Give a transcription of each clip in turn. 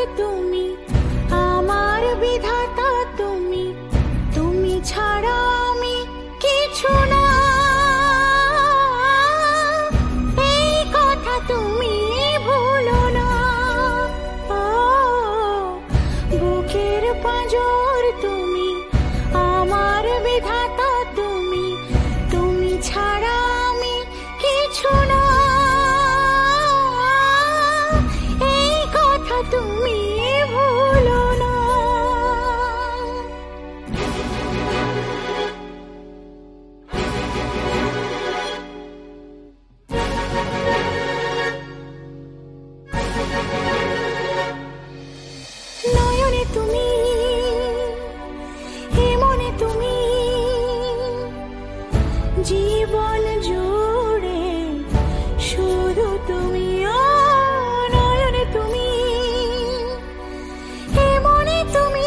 তুমি আমার বিধাতা, তুমি তুমি ছাড়া আমি কিছু না। এই কথা তুমি ভুলো না। বুকের পাঁজর তুমি আমার বিধাতা, তুমি তুমি ছাড়া আমি কিছু না। এই কথা তুমি ভুলো না। নয়নে তুমি, হে মনে তুমি, জীবন জুড়ে শুধু তুমি। নয়নে তুমি, হে মনে তুমি,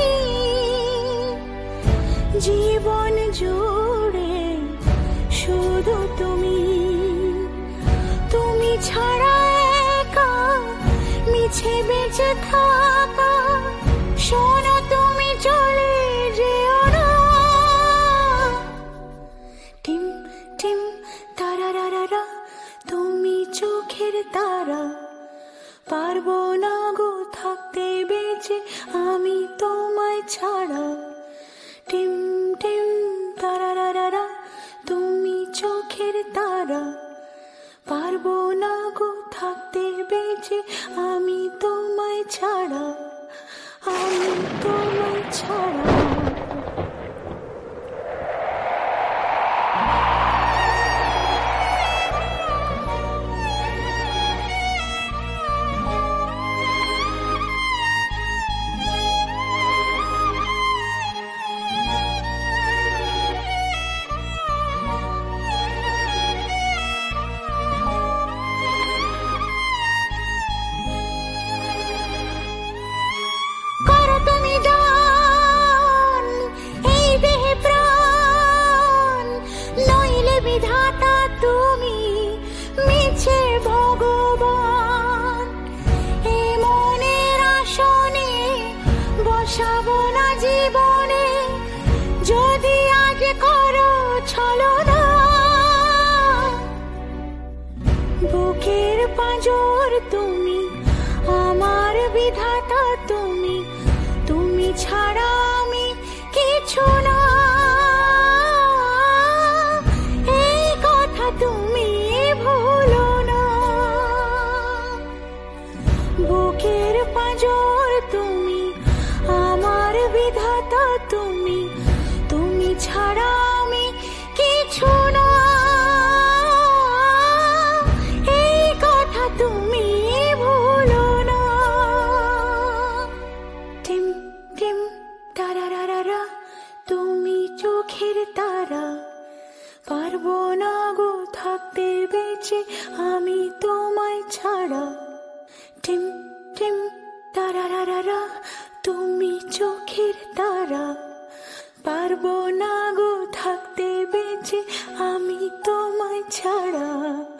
জীবন জুড়ে শুধু তুমি। তুমি ছাড়া একা মিছে বেঁচে থাকা, শোনো তুমি চলে যেও না। টিম টিম তারারারা, তুমি চোখের তারা, পারবো না গো থাকতে বেঁচে আমি তোমায় ছাড়া। টিম টিম তারারারা, তুমি চোখের তারা, পারবো না গো থাকতে বেঁচে আমি তোমায় ছাড়া, আমি তোমায় ছাড়া। করো তুমি দান এই দেহে প্রাণ, নইলে বিধাতা তুমি মিছে ভগবান। এ মনের আসনে বসাবো না জীবনে, যদি আজ করো ছলনা। বুকের পাঁজর তুমি আমার বিধাতা, তুমি তুমি ছাড়া আমি কিছু না। এই কথা তুমি ভুলো না। বুকের পাঁজর তুমি আমার বিধাতা, তুমি তুমি ছাড়া আমি কিছু না। এই কথা তুমি ভুলো না। টিম টিম তারারারা, তুমি চোখের তারা, পারবো না গো থাকতে বেঁচে আমি তোমায় ছাড়া। টিম টিম তারারারা, তুমি চোখের তারা, পারবো না গো থাকতে বেঁচে আমি তোমায় ছাড়া।